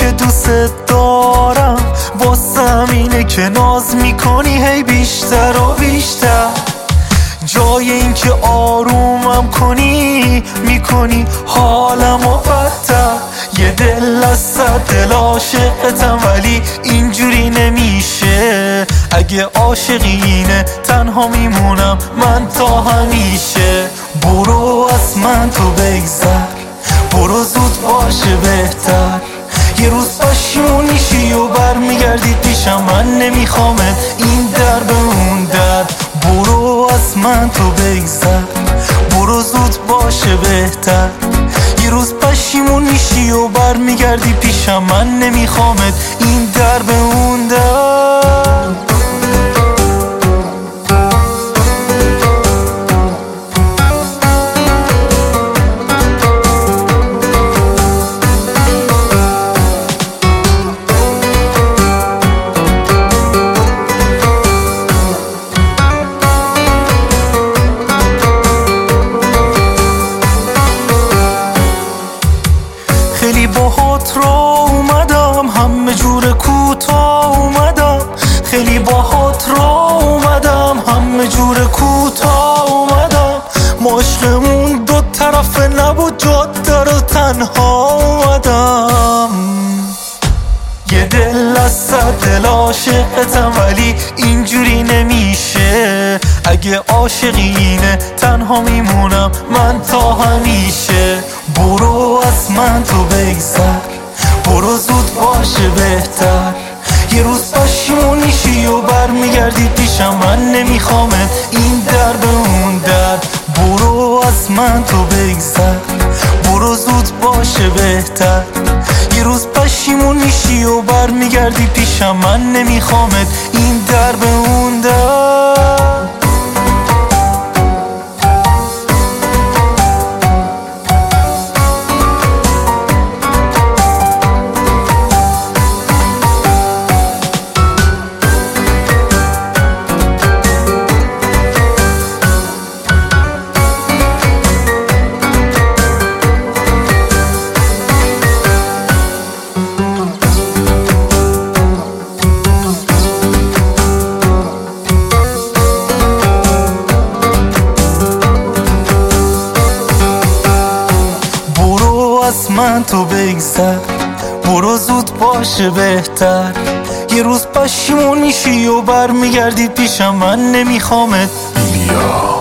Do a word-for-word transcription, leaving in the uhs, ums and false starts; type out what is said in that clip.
که دوست دارم واسم اینه که ناز میکنی هی بیشتر و بیشتر. جای این که آرومم کنی میکنی حالم و بدتر. یه دل از صد دل عاشقتم ولی اینجوری نمیشه. اگه عاشقینه تنها میمونم من تا همیشه. برو از من تو بگذر، برو زود باشه بهتر. یه روز پشیمون میشی و برمیگردی پیشم، من نمیخوامت این در به اون در. برو از من تو بگذر، برو زود باشه بهتر. یه روز پشیمون میشی و برمیگردی پیشم، من نمیخوامت این در به اون در. خیلی باهات را اومدم، همه جور کوتاه اومدم. خیلی باهات را اومدم، همه جور کوتاه اومدم. عشقمون دو طرفه نبود، جاده رو تنها اومدم. یه دل از صد دل عاشقتم ولی اینجوری نمیشه. اگه عاشقینه تنها میمونم من تا همیشه. برو از من تو بگذر، برو زود باشه بهتر. یه روز پشیمون میشی و برمیگردی پیشم، من نمیخوامت این در به اون در. برو از من تو بگذر، برو زود باشه بهتر. یه روز پشیمون میشی و برمیگردی پیشم، من نمیخوامت این در به اون در. از من تو بگذر، برو زود باشه بهتر. یه روز پشیمون میشی و برمیگردی پیشم، من نمیخوامت.